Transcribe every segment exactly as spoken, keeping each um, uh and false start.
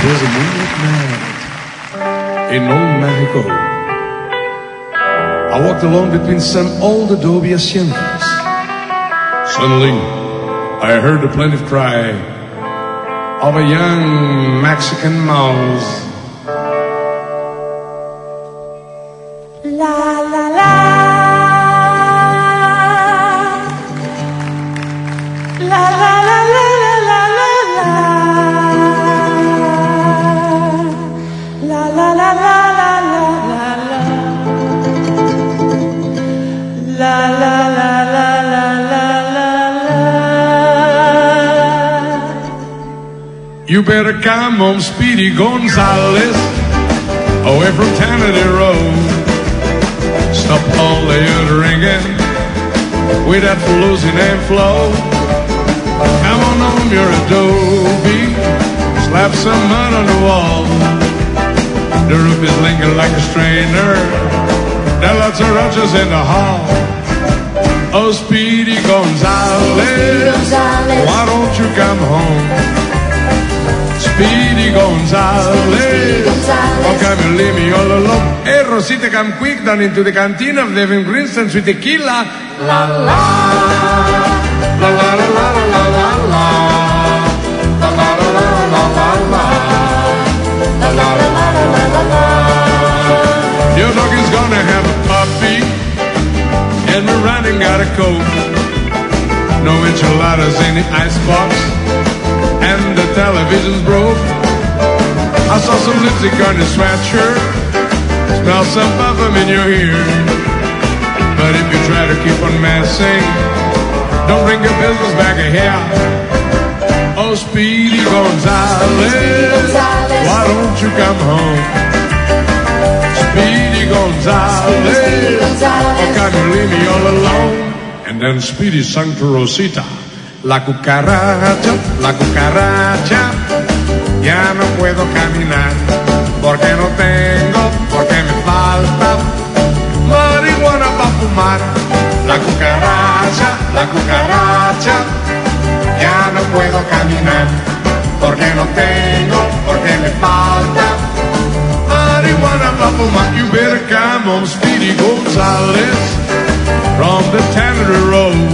'Twas a moonlit night in old Mexico. I walked along between some old adobe haciendas. Suddenly, I heard the plaintive cry of a young Mexican mouse. La la la, la la la la la la la, la la la la la la la, la la la la la la la. You better come home, Speedy Gonzales, away from Trinity Road. Stop all the ringing with that losing and flow. Come on home, you're adobe. Slap some mud on the wall. The roof is leaking like a strainer. There are lots of roaches in the hall. Oh, Speedy Gonzales, why don't you come home? Speedy Gonzales, how come you leave me all alone? Hey, Rosita, come quick down into the canteen of Devin Greenstone with tequila. La la, la la la la la la la, la la la la la la la, la la la la la la. Your dog is gonna have a puppy, and Miranda got a coat. No enchiladas in the icebox, and the television's broke. I saw some lipstick on your sweatshirt, smell some perfume in your ear. But if you try to keep on messing, don't bring your business back here. Oh, Speedy Gonzales, why don't you come home? Speedy Gonzales, how come you leave me all alone? And then Speedy sang to Rosita. La cucaracha, la cucaracha, ya no puedo caminar, porque no tengo, porque me falta marihuana para fumar. La cucaracha, la cucaracha, ya no puedo caminar, porque no tengo, porque me falta marihuana para fumar. You better come on, Speedy Gonzales, from the Tannery Road.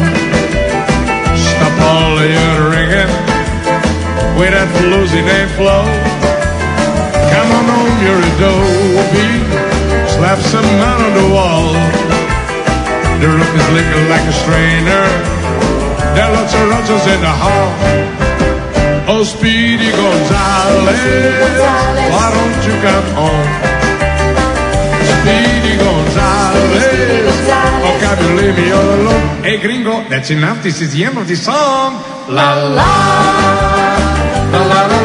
Stop all the ringing with that losing and flow. Come on home, you're adobe. Slap some mud on the wall. The roof is leaking like a strainer. There are lots of roaches in the hall. Oh, Speedy Gonzales, why don't you come home? Speedy Gonzales, how come you leave me all alone? Hey, gringo, that's enough. This is the end of the song. La la, la la la.